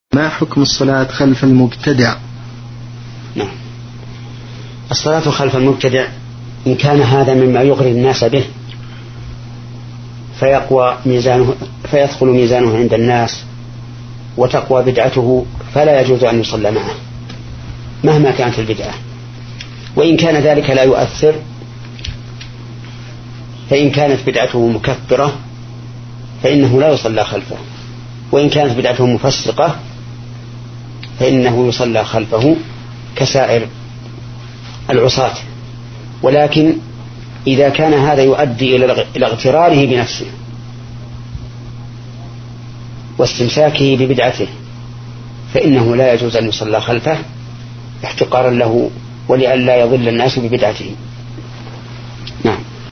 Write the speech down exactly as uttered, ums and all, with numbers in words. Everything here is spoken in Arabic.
ما حكم الصلاة خلف المبتدع؟ نعم، الصلاة خلف المبتدع إن كان هذا مما يغري الناس به فيقوى ميزانه فيدخل ميزانه عند الناس وتقوى بدعته فلا يجوز أن يصلى معه مهما كانت البدعة. وإن كان ذلك لا يؤثر فإن كانت بدعته مكفرة فإنه لا يصلى خلفه، وإن كانت بدعته مفسقة فإنه يصلى خلفه كسائر العصاة. ولكن إذا كان هذا يؤدي إلى اغتراره بنفسه واستمساكه ببدعته فإنه لا يجوز أن يصلى خلفه احتقارا له ولئلا يضل الناس ببدعته. نعم.